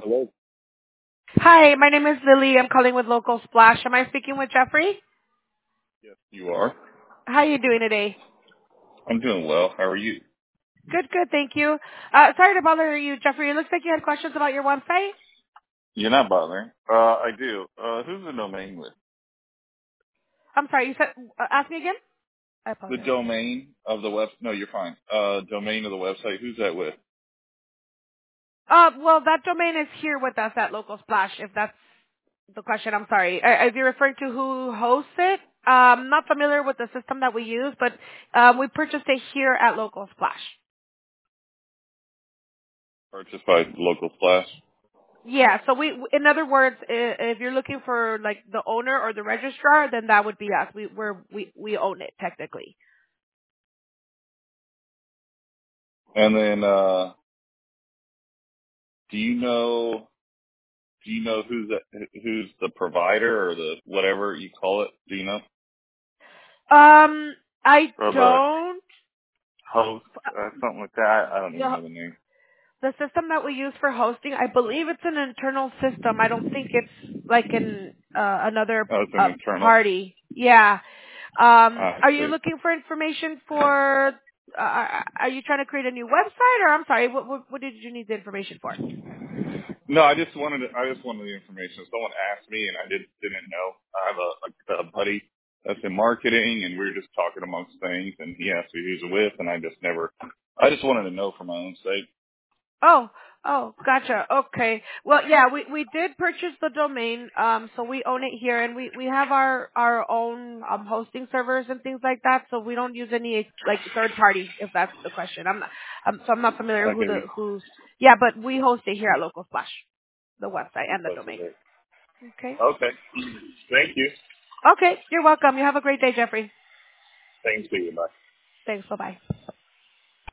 Hello? Hi, my name is Lily. I'm calling with Local Splash. Am I speaking with Jeffrey? Yes, you are. How are you doing today? I'm doing well. How are you? Good, good, thank you. Sorry to bother you, Jeffrey. It looks like you had questions about your website. You're not bothering. I do. Who's the domain with? I'm sorry, you said, ask me again? I The apologize. domain of the web? No, you're fine. Domain of the website. Who's that with? Well, that domain is here with us at Local Splash, if that's the question. I'm sorry. If you're referring to who hosts it, I'm not familiar with the system that we use, but we purchased it here at Local Splash. Purchased by Local Splash. Yeah, so in other words, if you're looking for like the owner or the registrar, then that would be us. We own it technically. And then, do you know? Do you know who's the provider or the whatever you call it? Do you know? I Or the don't. host, something like that. I don't even The know the name. the system that we use for hosting, I believe it's an internal system. I don't think it's like an another Oh, it's an internal. party. Yeah. I Are you see. looking for information for? Are you trying to create a new website, or I'm sorry, what did you need the information for? No, I just wanted the information. Someone asked me, and I didn't know. I have a buddy that's in marketing, and we were just talking amongst things, and he asked me who's it with, and I just wanted to know for my own sake. Oh, oh, gotcha. Okay. Well, yeah, we did purchase the domain, so we own it here, and we have our own hosting servers and things like that. So we don't use any like third party, if that's the question. So I'm not familiar I can who's. Yeah, but we host it here at Local Splash, the website and the post domain. it. Okay. Okay. Thank you. Okay. You're welcome. You have a great day, Jeffrey. Thanks to you. Bye. Thanks. Bye bye.